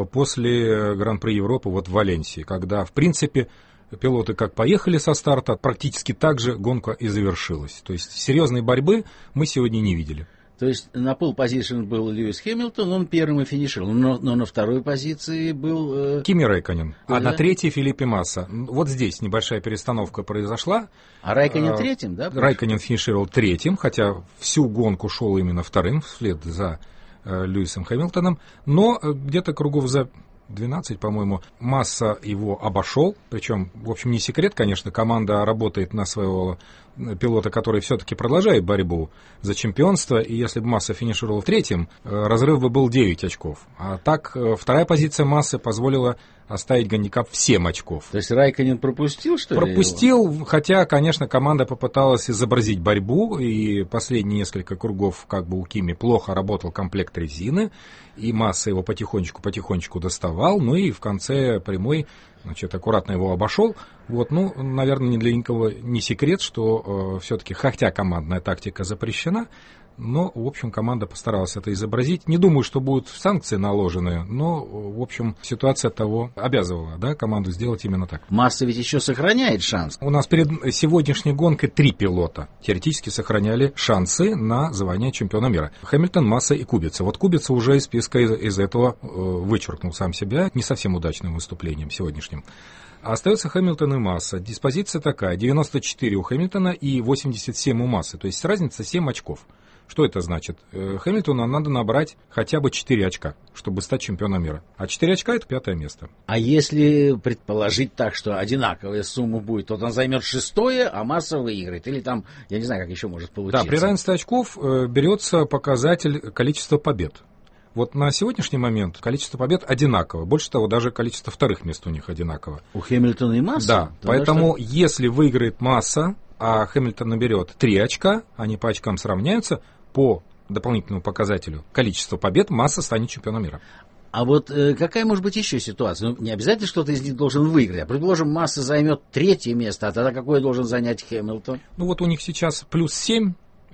После Гран-при Европы вот в Валенсии, когда, в принципе, пилоты как поехали со старта, практически так же гонка и завершилась. То есть серьезной борьбы мы сегодня не видели. То есть на пол-позиции был Льюис Хэмилтон, он первым и финишировал, но на второй позиции был... Кими Рэйкконен, а на третьей Фелипе Масса. Вот здесь небольшая перестановка произошла. А Рэйкконен третьим, да? Рэйкконен финишировал третьим, хотя всю гонку шел именно вторым, вслед за Льюисом Хэмилтоном, но где-то кругов за 12, по-моему, Масса его обошел, причем, в общем, не секрет, конечно, команда работает на своего пилота, который все-таки продолжает борьбу за чемпионство, и если бы Масса финишировал третьим, разрыв бы был 9 очков. А так, вторая позиция Массы позволила оставить гандикап в 7 очков. То есть Рэйкконен пропустил, что ли? Пропустил, хотя, конечно, команда попыталась изобразить борьбу, и последние несколько кругов как бы у Кими плохо работал комплект резины, и Масса его потихонечку доставал, ну и в конце прямой, значит, аккуратно его обошел. Вот, ну, наверное, ни для никого не секрет, что все-таки, хотя командная тактика запрещена, но, в общем, команда постаралась это изобразить. Не думаю, что будут санкции наложены, но, в общем, ситуация того обязывала, да, команду сделать именно так. Масса ведь еще сохраняет шанс. У нас перед сегодняшней гонкой 3 пилота теоретически сохраняли шансы на звание чемпиона мира. Хэмилтон, Масса и Кубица. Вот Кубица уже из списка из этого вычеркнул сам себя не совсем удачным выступлением сегодняшним. А остается Хэмилтон и Масса. Диспозиция такая: 94 у Хэмилтона и 87 у Массы. То есть разница 7 очков. Что это значит? Хэмилтону надо набрать хотя бы 4 очка, чтобы стать чемпионом мира. А 4 очка — это 5-е место. А если предположить так, что одинаковая сумма будет, то он займет 6-е, а Масса выиграет? Или там, я не знаю, как еще может получиться. Да, при равенстве очков берется показатель количества побед. Вот на сегодняшний момент количество побед одинаково. Больше того, даже количество вторых мест у них одинаково. У Хэмилтона и Масса? Да, поэтому если выиграет Масса, а Хэмилтон наберет 3 очка, они по очкам сравняются, по дополнительному показателю количества побед Масса станет чемпионом мира. А вот какая может быть еще ситуация? Ну, не обязательно что-то из них должен выиграть. А предположим, Масса займет 3-е место, а тогда какое должен занять Хэмилтон? Ну вот у них сейчас плюс 7,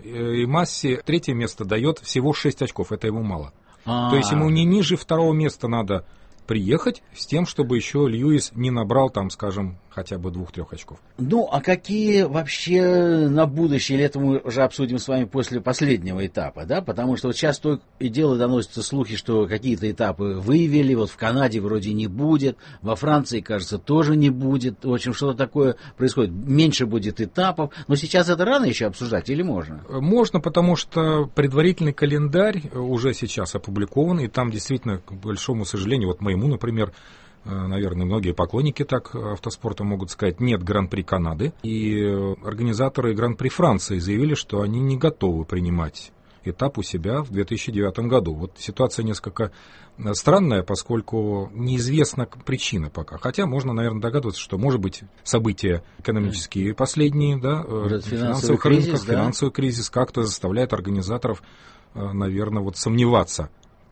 и Массе 3-е место дает всего 6 очков, это ему мало. То есть ему не ниже 2-го места надо приехать с тем, чтобы еще Льюис не набрал там, скажем, хотя бы 2-3 очков. Ну, а какие вообще на будущее, или это мы уже обсудим с вами после последнего этапа, да? Потому что вот сейчас то и дело доносятся слухи, что какие-то этапы вывели, вот в Канаде вроде не будет, во Франции, кажется, тоже не будет. В общем, что-то такое происходит. Меньше будет этапов. Но сейчас это рано еще обсуждать или можно? Можно, потому что предварительный календарь уже сейчас опубликован, и там действительно, к большому сожалению, вот моему, например, наверное, многие поклонники так автоспорта могут сказать, нет Гран-при Канады. И организаторы Гран-при Франции заявили, что они не готовы принимать этап у себя в 2009 году. Вот ситуация несколько странная, поскольку неизвестна причина пока. Хотя можно, наверное, догадываться, что, может быть, события экономические последние, да, финансовых рынках, финансовый кризис как-то заставляет организаторов, наверное, вот сомневаться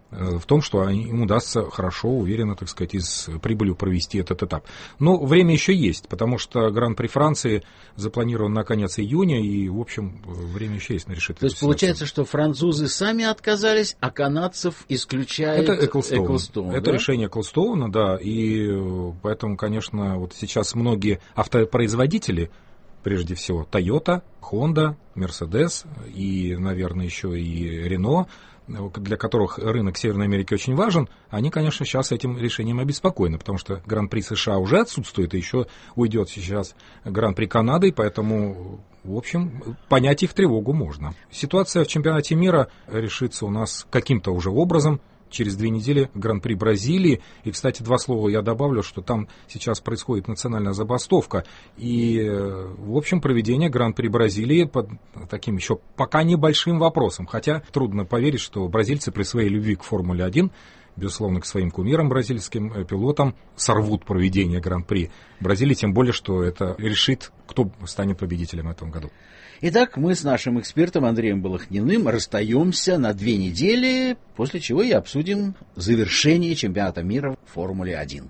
в том, что им удастся хорошо, уверенно, так сказать, и с прибылью провести этот этап. Но время еще есть, потому что Гран-при Франции запланирован на конец июня, и, в общем, время еще есть на решение. То есть получается, что французы сами отказались, а канадцев исключает Эклстоун. Это решение Эклстоуна, да, и поэтому, конечно, вот сейчас многие автопроизводители, прежде всего Toyota, Honda, Mercedes и, наверное, еще и Renault, для которых рынок Северной Америки очень важен, они, конечно, сейчас этим решением обеспокоены, потому что Гран-при США уже отсутствует, и еще уйдет сейчас Гран-при Канады, поэтому, в общем, понять их тревогу можно. Ситуация в чемпионате мира решится у нас каким-то уже образом. Через 2 недели Гран-при Бразилии. И, кстати, 2 слова я добавлю, что там сейчас происходит национальная забастовка. И, в общем, проведение Гран-при Бразилии под таким еще пока небольшим вопросом. Хотя трудно поверить, что бразильцы при своей любви к Формуле-1, безусловно, к своим кумирам, бразильским пилотам, сорвут проведение Гран-при Бразилии, тем более, что это решит, кто станет победителем в этом году. Итак, мы с нашим экспертом Андреем Балахниным расстаемся на 2 недели, после чего и обсудим завершение чемпионата мира в Формуле-1.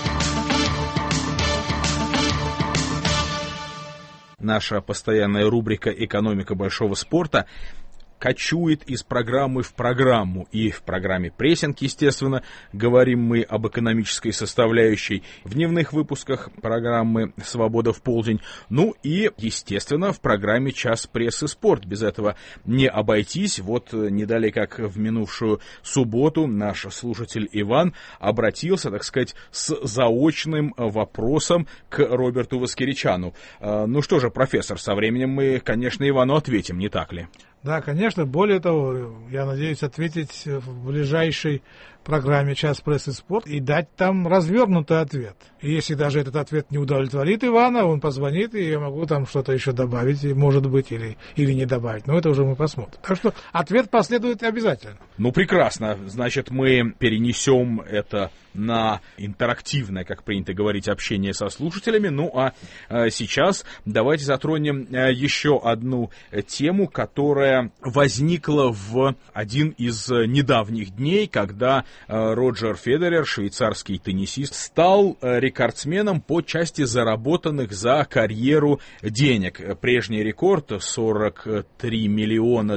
Наша постоянная рубрика «Экономика большого спорта» кочует из программы в программу. И в программе «Прессинг», естественно, говорим мы об экономической составляющей. В дневных выпусках программы «Свобода в полдень». Ну и, естественно, в программе «Час прессы спорт». Без этого не обойтись. Вот не далее, как в минувшую субботу, наш слушатель Иван обратился, так сказать, с заочным вопросом к Роберту Воскеричану. Ну что же, профессор, со временем мы, конечно, Ивану ответим, не так ли? Да, конечно. Более того, я надеюсь ответить в ближайшей программе «Час прессы спорт» и дать там развернутый ответ. И если даже этот ответ не удовлетворит Ивана, он позвонит, и я могу там что-то еще добавить, может быть, или не добавить. Но это уже мы посмотрим. Так что ответ последует обязательно. Ну, прекрасно. Значит, мы перенесем это на интерактивное, как принято говорить, общение со слушателями. Ну, а сейчас давайте затронем еще одну тему, которая возникла в один из недавних дней, когда Роджер Федерер, швейцарский теннисист, стал рекордсменом по части заработанных за карьеру денег. Прежний рекорд 43 миллиона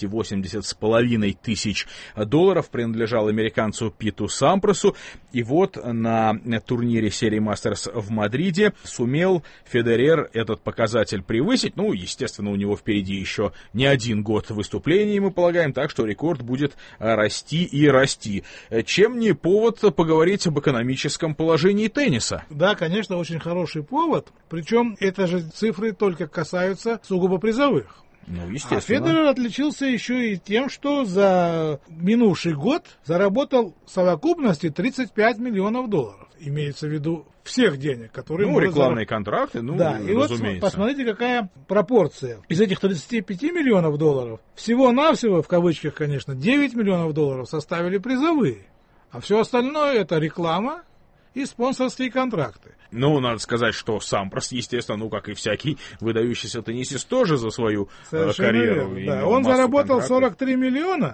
280,5 тысяч долларов принадлежал американцу Питу Сампрасу. И вот на турнире серии Мастерс в Мадриде сумел Федерер этот показатель превысить. Ну, естественно, у него впереди еще не один год выступлений, мы полагаем, так что рекорд будет расти и расти. Чем не повод поговорить об экономическом положении тенниса? Да, конечно, очень хороший повод. Причем это же цифры только касаются сугубо призовых. Ну, естественно. А Федерер отличился еще и тем, что за минувший год заработал в совокупности 35 миллионов долларов. Имеется в виду всех денег, которые... Ну, рекламные контракты, ну, да, и разумеется. Вот посмотрите, какая пропорция. Из этих 35 миллионов долларов всего-навсего, в кавычках, конечно, 9 миллионов долларов составили призовые. А все остальное это реклама и спонсорские контракты. Ну, надо сказать, что Сампрас, естественно, ну, как и всякий выдающийся теннисист, тоже за свою карьеру. Да. Он заработал 43 миллиона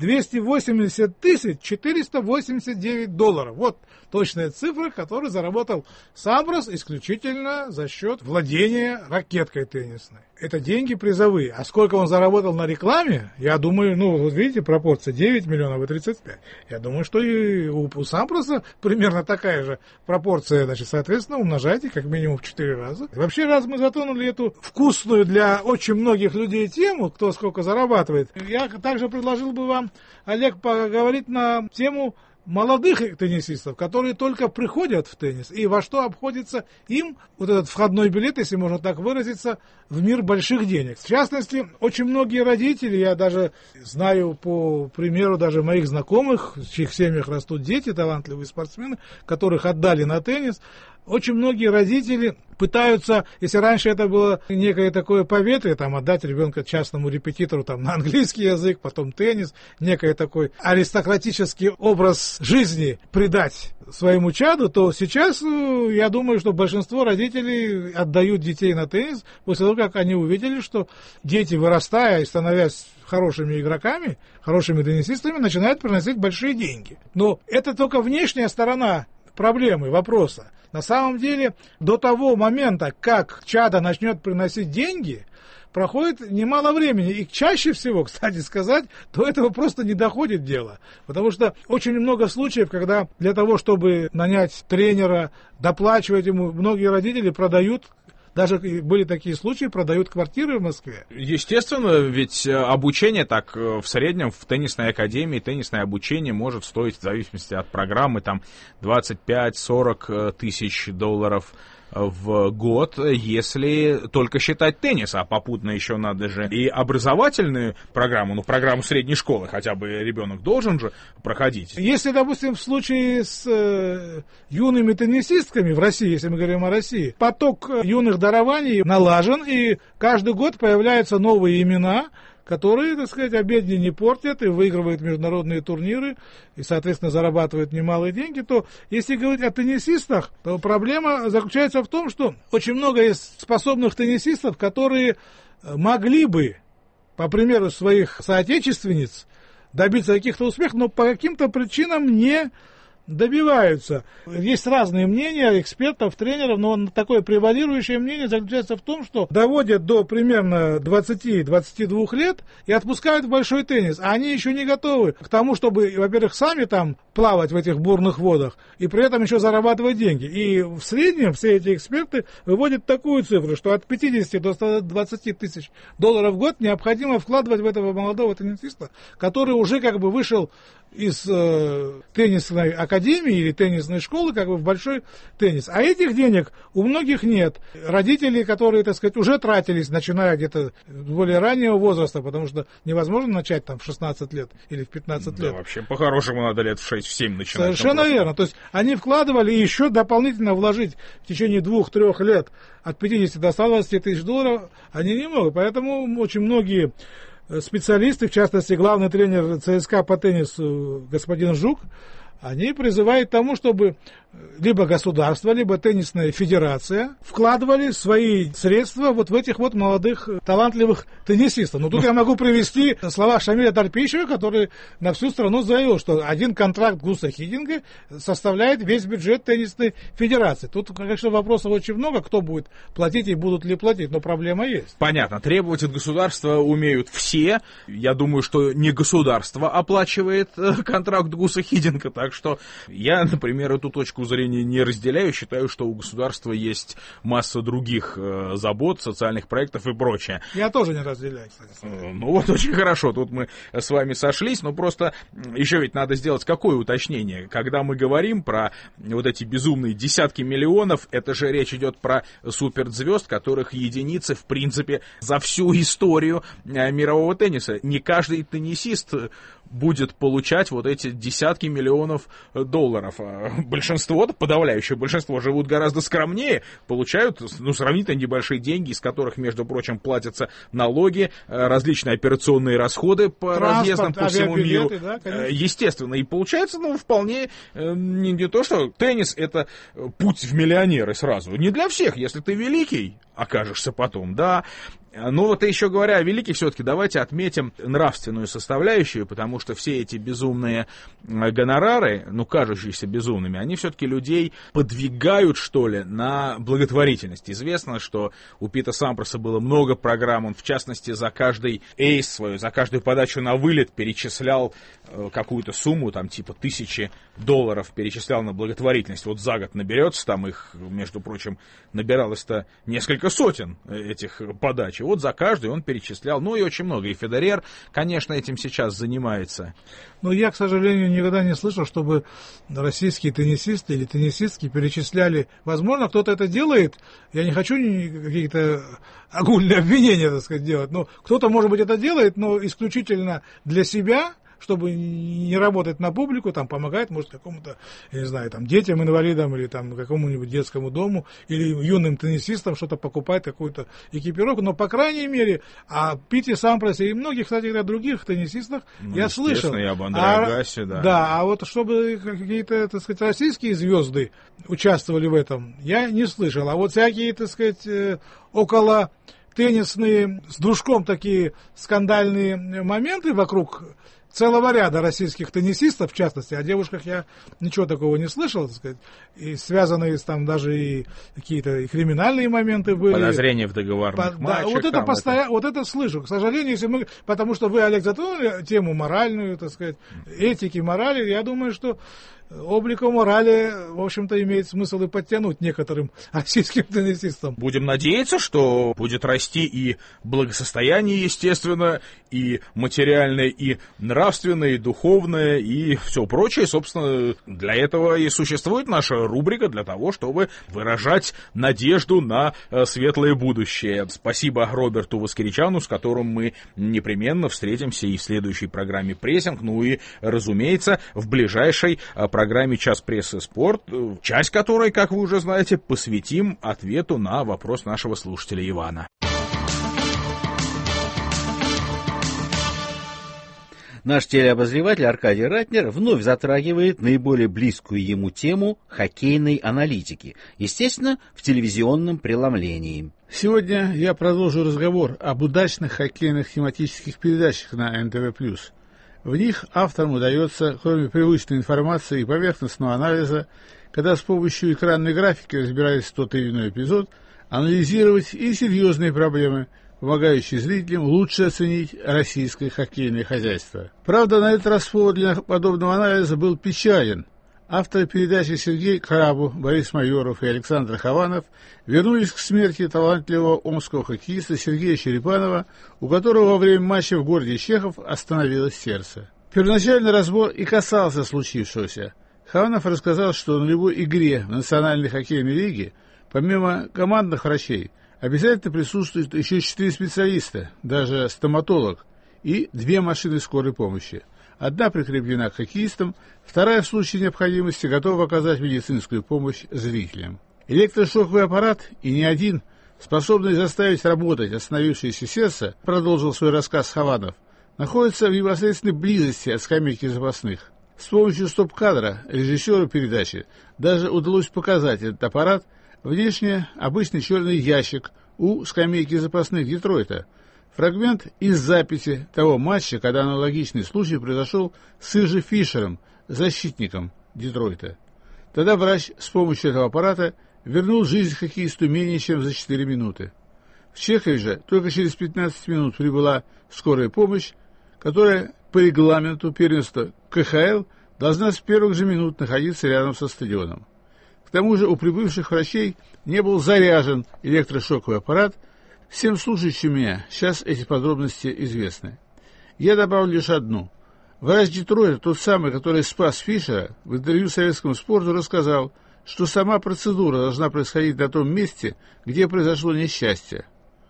280 тысяч 489 долларов. Вот точная цифра, которую заработал Сампрас исключительно за счет владения ракеткой теннисной. Это деньги призовые. А сколько он заработал на рекламе, я думаю, ну, вот видите, пропорция 9 миллионов и 35. Я думаю, что и у Сампраса примерно такая же пропорция. Значит, соответственно, умножайте как минимум в 4 раза. Вообще, раз мы затронули эту вкусную для очень многих людей тему, кто сколько зарабатывает, я также предложил бы вам, Олег, поговорить на тему молодых теннисистов, которые только приходят в теннис, и во что обходится им вот этот входной билет, если можно так выразиться, в мир больших денег. В частности, очень многие родители, я даже знаю по примеру даже моих знакомых, в чьих семьях растут дети, талантливые спортсмены, которых отдали на теннис, очень многие родители пытаются, если раньше это было некое такое поветрие, там, отдать ребенка частному репетитору там, на английский язык, потом теннис, некий такой аристократический образ жизни придать своему чаду, то сейчас, я думаю, что большинство родителей отдают детей на теннис после того, как они увидели, что дети, вырастая и становясь хорошими игроками, хорошими теннисистами, начинают приносить большие деньги. Но это только внешняя сторона проблемы, вопроса. На самом деле, до того момента, как чадо начнет приносить деньги, проходит немало времени. И чаще всего, кстати сказать, до этого просто не доходит дело. Потому что очень много случаев, когда для того, чтобы нанять тренера, доплачивать ему, многие родители продают даже были такие случаи, продают квартиры в Москве. Естественно, ведь обучение так в среднем в теннисной академии, теннисное обучение может стоить в зависимости от программы там 25-40 тысяч долларов в год, если только считать теннис, а попутно еще надо же и образовательную программу, программу средней школы хотя бы ребенок должен же проходить. Если, допустим, в случае с юными теннисистками в России, если мы говорим о России, поток юных дарований налажен, и каждый год появляются новые имена, которые, так сказать, обедни не портят и выигрывают международные турниры и, соответственно, зарабатывают немалые деньги, то если говорить о теннисистах, то проблема заключается в том, что очень много есть способных теннисистов, которые могли бы, по примеру своих соотечественниц, добиться каких-то успехов, но по каким-то причинам не добиваются. Есть разные мнения экспертов, тренеров, но такое превалирующее мнение заключается в том, что доводят до примерно 20-22 лет и отпускают в большой теннис, а они еще не готовы к тому, чтобы, во-первых, сами там плавать в этих бурных водах и при этом еще зарабатывать деньги. И в среднем все эти эксперты выводят такую цифру, что от 50 до 120 тысяч долларов в год необходимо вкладывать в этого молодого теннисиста, который уже как бы вышел из теннисной академии или теннисной школы как бы в большой теннис. А этих денег у многих нет. Родители, которые, так сказать, уже тратились, начиная где-то с более раннего возраста, потому что невозможно начать там в 16 лет или в 15 лет. Да, вообще по-хорошему надо лет в 6-7 начинать. Совершенно верно. То есть они вкладывали и еще дополнительно вложить в течение 2-3 лет от 50 до 120 тысяч долларов они не могут. Поэтому очень многие специалисты, в частности, главный тренер ЦСКА по теннису господин Жук, они призывают к тому, чтобы либо государство, либо теннисная федерация вкладывали свои средства вот в этих вот молодых талантливых теннисистов. Но тут я могу привести слова Шамиля Тарпищева, который на всю страну заявил, что один контракт Гуса Хиддинга составляет весь бюджет теннисной федерации. Тут, конечно, вопросов очень много, кто будет платить и будут ли платить, но проблема есть. Понятно, требовать от государства умеют все. Я думаю, что не государство оплачивает контракт Гуса Хиддинга, так что я, например, эту точку зрения не разделяю, считаю, что у государства есть масса других забот, социальных проектов и прочее. Я тоже не разделяю, кстати. Ну вот очень хорошо, тут мы с вами сошлись, но просто еще ведь надо сделать какое уточнение. Когда мы говорим про вот эти безумные десятки миллионов, это же речь идет про суперзвезд, которых единицы, в принципе, за всю историю мирового тенниса. Не каждый теннисист будет получать вот эти десятки миллионов долларов. Большинство, подавляющее большинство, живут гораздо скромнее, получают сравнительно небольшие деньги, из которых, между прочим, платятся налоги, различные операционные расходы по разъездам по всему миру. Да, естественно, и получается, вполне не то, что теннис — это путь в миллионеры сразу. Не для всех, если ты великий окажешься потом, да. Ну вот и еще говоря о великих, все-таки давайте отметим нравственную составляющую, потому что все эти безумные гонорары, кажущиеся безумными, они все-таки людей подвигают, что ли, на благотворительность. Известно, что у Пита Сампроса было много программ, он в частности за каждый эйс свою, за каждую подачу на вылет перечислял какую-то сумму, там типа $1000 перечислял на благотворительность. Вот за год наберется, там их, между прочим, набиралось-то несколько сотен этих подач. И вот за каждую он перечислял, и очень много. И Федерер, конечно, этим сейчас занимается. Но я, к сожалению, никогда не слышал, чтобы российские теннисисты или теннисистки перечисляли. Возможно, кто-то это делает. Я не хочу какие-то огульные обвинения, так сказать, делать. Но кто-то, может быть, это делает, но исключительно для себя, чтобы не работать на публику, там помогает, может, какому-то, я не знаю, там, детям, инвалидам, или там какому-нибудь детскому дому, или юным теннисистам что-то покупать, какую-то экипировку, но, по крайней мере, о Пите Сампросе и многих, кстати говоря, других теннисистах я слышал. И об Андре Агаси, да. Да, а вот чтобы какие-то, так сказать, российские звезды участвовали в этом, я не слышал. А вот всякие, так сказать, около теннисные, с дружком такие скандальные моменты вокруг целого ряда российских теннисистов, в частности, о девушках я ничего такого не слышал, так сказать, и связанные там даже и какие-то криминальные моменты были. Подозрения в договорных матчах. Да, вот это слышу. К сожалению, если мы, потому что вы, Олег, затронули тему моральную, так сказать, этики, морали, я думаю, что облику морали, в общем-то, имеет смысл и подтянуть некоторым российским теннисистам. Будем надеяться, что будет расти и благосостояние, естественно, и материальное, и нравственное, и духовное, и все прочее. Собственно, для этого и существует наша рубрика, для того, чтобы выражать надежду на светлое будущее. Спасибо Роберту Воскричану, с которым мы непременно встретимся и в следующей программе «Прессинг», ну и, разумеется, в ближайшей программе «Час прессы спорт», часть которой, как вы уже знаете, посвятим ответу на вопрос нашего слушателя Ивана. Наш телеобозреватель Аркадий Ратнер вновь затрагивает наиболее близкую ему тему хоккейной аналитики, естественно, в телевизионном преломлении. Сегодня я продолжу разговор об удачных хоккейных тематических передачах на НТВ+. В них авторам удается, кроме привычной информации и поверхностного анализа, когда с помощью экранной графики разбирается тот или иной эпизод, анализировать и серьезные проблемы, помогающие зрителям лучше оценить российское хоккейное хозяйство. Правда, на этот раз повод для подобного анализа был печален. Авторы передачи Сергей Крабу, Борис Майоров и Александр Хованов вернулись к смерти талантливого омского хоккеиста Сергея Черепанова, у которого во время матча в городе Чехов остановилось сердце. Первоначальный разбор и касался случившегося. Хованов рассказал, что на любой игре в Национальной хоккейной лиге, помимо командных врачей, обязательно присутствуют еще 4 специалиста, даже стоматолог, и 2 машины скорой помощи. Одна прикреплена к хоккеистам, вторая в случае необходимости готова оказать медицинскую помощь зрителям. Электрошоковый аппарат, и не один, способный заставить работать остановившееся сердце, продолжил свой рассказ Хованов, находится в непосредственной близости от скамейки запасных. С помощью стоп-кадра режиссеру передачи даже удалось показать этот аппарат, внешне обычный черный ящик у скамейки запасных Детройта. Фрагмент из записи того матча, когда аналогичный случай произошел с Иржи Фишером, защитником Детройта. Тогда врач с помощью этого аппарата вернул жизнь хоккеисту менее чем за 4 минуты. В Чехове же только через 15 минут прибыла скорая помощь, которая по регламенту первенства КХЛ должна с первых же минут находиться рядом со стадионом. К тому же у прибывших врачей не был заряжен электрошоковый аппарат. Всем слушающим меня сейчас эти подробности известны. Я добавлю лишь одну. Врач Детройта, тот самый, который спас Фишера, в интервью советскому спорту рассказал, что сама процедура должна происходить на том месте, где произошло несчастье.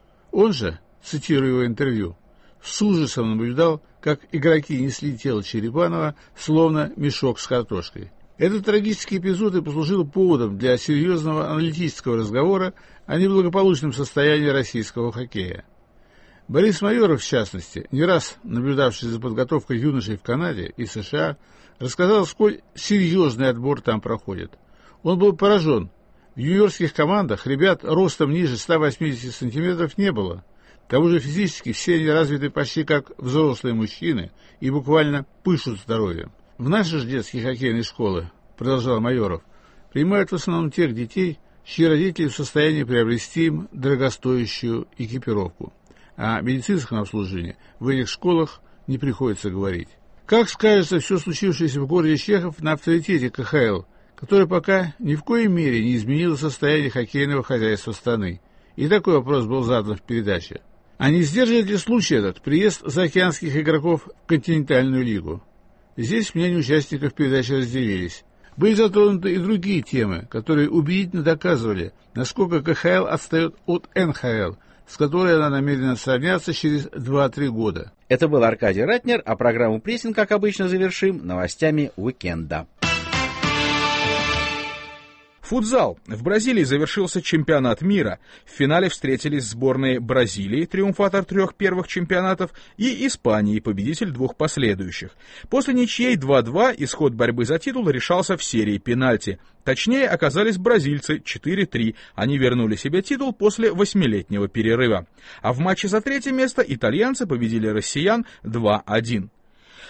Он же, цитирую его интервью, с ужасом наблюдал, как игроки несли тело Черепанова, словно мешок с картошкой. Этот трагический эпизод и послужил поводом для серьезного аналитического разговора о неблагополучном состоянии российского хоккея. Борис Майоров, в частности, не раз наблюдавший за подготовкой юношей в Канаде и США, рассказал, сколь серьезный отбор там проходит. Он был поражен. В юниорских командах ребят ростом ниже 180 сантиметров не было. К тому же физически все они развиты почти как взрослые мужчины и буквально пышут здоровьем. В наши же детские хоккейные школы, продолжал Майоров, принимают в основном тех детей, чьи родители в состоянии приобрести им дорогостоящую экипировку. О медицинском обслуживании в этих школах не приходится говорить. Как скажется все случившееся в городе Чехов на авторитете КХЛ, который пока ни в коей мере не изменило состояние хоккейного хозяйства страны? И такой вопрос был задан в передаче. А не сдерживает ли случай этот приезд заокеанских игроков в континентальную лигу? Здесь мнения участников передачи разделились. Были затронуты и другие темы, которые убедительно доказывали, насколько КХЛ отстает от НХЛ, с которой она намерена сравняться через 2-3 года. Это был Аркадий Ратнер, а программу «Прессинг», как обычно, завершим новостями уикенда. Футзал. В Бразилии завершился чемпионат мира. В финале встретились сборные Бразилии, триумфатор 3 первых чемпионатов, и Испании, победитель 2 последующих. После ничьей 2-2 исход борьбы за титул решался в серии пенальти. Точнее, оказались бразильцы 4-3. Они вернули себе титул после 8-летнего перерыва. А в матче за 3-е место итальянцы победили россиян 2-1.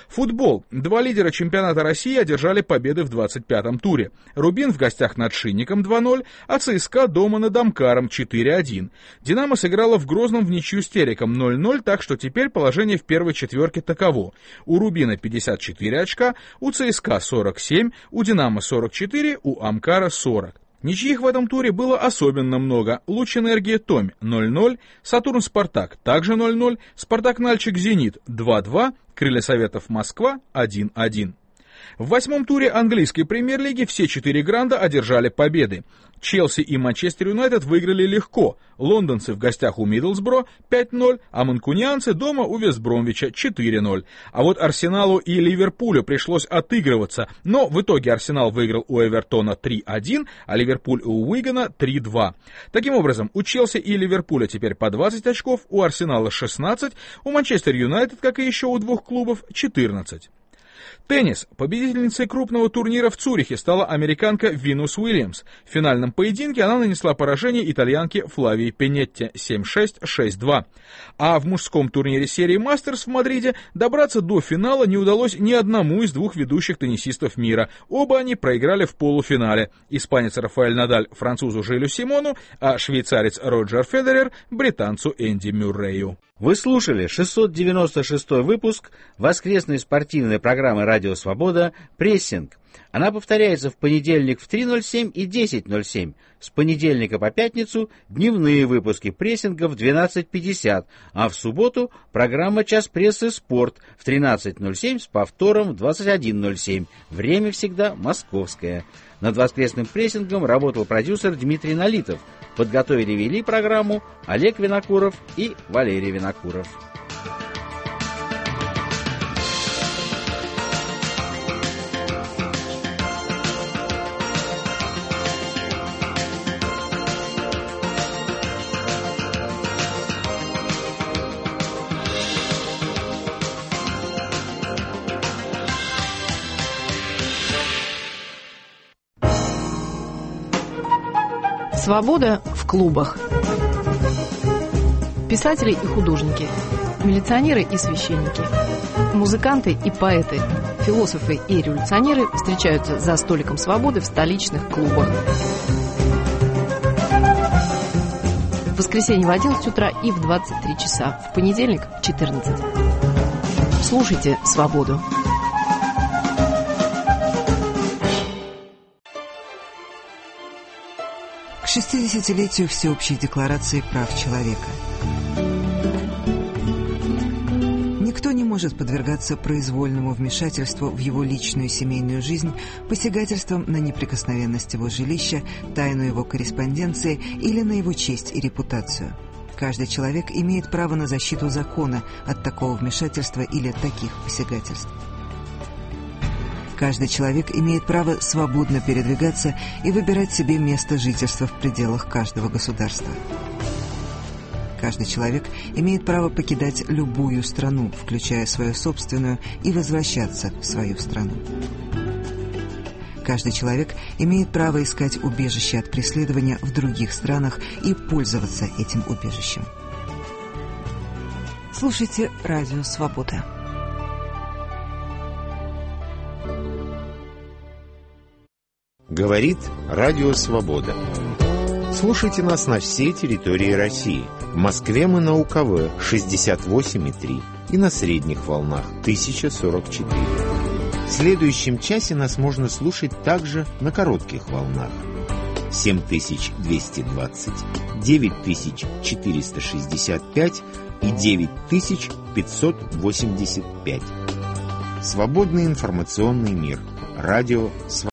Футбол. Два лидера чемпионата России одержали победы в 25-м туре. Рубин в гостях над Шинником 2-0, а ЦСКА дома над Амкаром 4-1. Динамо сыграла в Грозном в ничью с Тереком 0-0, так что теперь положение в первой четверке таково. У Рубина 54 очка, у ЦСКА 47, у Динамо 44, у Амкара 40. Ничьих в этом туре было особенно много. Луч-Энергия Томь 0-0, Сатурн-Спартак также 0-0, Спартак-Нальчик-Зенит 2-2, Крылья Советов Москва 1-1. В 8-м туре английской премьер-лиги все 4 гранда одержали победы. Челси и Манчестер Юнайтед выиграли легко. Лондонцы в гостях у Миддлсбро 5-0, а манкунианцы дома у Вест-Бромвича 4-0. А вот Арсеналу и Ливерпулю пришлось отыгрываться, но в итоге Арсенал выиграл у Эвертона 3-1, а Ливерпуль у Уигана 3-2. Таким образом, у Челси и Ливерпуля теперь по 20 очков, у Арсенала 16, у Манчестер Юнайтед, как и еще у двух клубов, 14. Теннис. Победительницей крупного турнира в Цюрихе стала американка Винус Уильямс. В финальном поединке она нанесла поражение итальянке Флавии Пенетти 7-6, 6-2. А в мужском турнире серии Мастерс в Мадриде добраться до финала не удалось ни одному из двух ведущих теннисистов мира. Оба они проиграли в полуфинале. Испанец Рафаэль Надаль французу Жилю Симону, а швейцарец Роджер Федерер британцу Энди Мюррею. Вы слушали 696-й выпуск воскресной спортивной программы «Радио Свобода» «Прессинг». Она повторяется в понедельник в 3:07 и 10:07. С понедельника по пятницу дневные выпуски прессинга в 12:50, а в субботу программа «Час прессы. Спорт» в 13:07 с повтором в 21:07. Время всегда московское. Над воскресным прессингом работал продюсер Дмитрий Налитов. Подготовили и вели программу Олег Винокуров и Валерий Винокуров. Свобода в клубах. Писатели и художники, милиционеры и священники, музыканты и поэты, философы и революционеры встречаются за столиком свободы в столичных клубах. В воскресенье в 11 утра и в 23 часа, в понедельник в 14. Слушайте «Свободу». К 60-летию Всеобщей декларации прав человека. Никто не может подвергаться произвольному вмешательству в его личную и семейную жизнь, посягательствам на неприкосновенность его жилища, тайну его корреспонденции или на его честь и репутацию. Каждый человек имеет право на защиту закона от такого вмешательства или от таких посягательств. Каждый человек имеет право свободно передвигаться и выбирать себе место жительства в пределах каждого государства. Каждый человек имеет право покидать любую страну, включая свою собственную, и возвращаться в свою страну. Каждый человек имеет право искать убежище от преследования в других странах и пользоваться этим убежищем. Слушайте «Радио Свобода». Говорит Радио Свобода. Слушайте нас на всей территории России. В Москве мы на УКВ 68,3 и на средних волнах 1044. В следующем часе нас можно слушать также на коротких волнах 7220, 9465 и 9585. Свободный информационный мир. Радио Свобода.